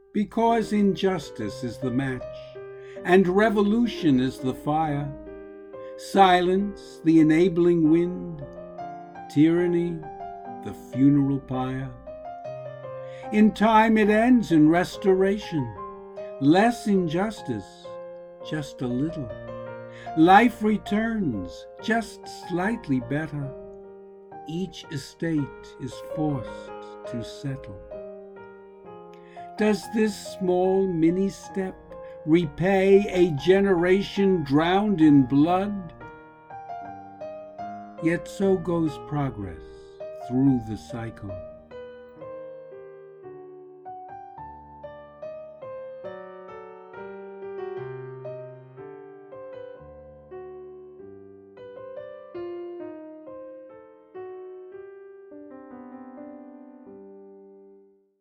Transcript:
Because injustice is the match, and revolution is the fire, silence the enabling wind, tyranny the funeral pyre. In time it ends in restoration, less injustice, just a little. Life returns, just slightly better. Each estate is forced to settle. Does this small mini-step repay a generation drowned in blood? Yet so goes progress through the cycle.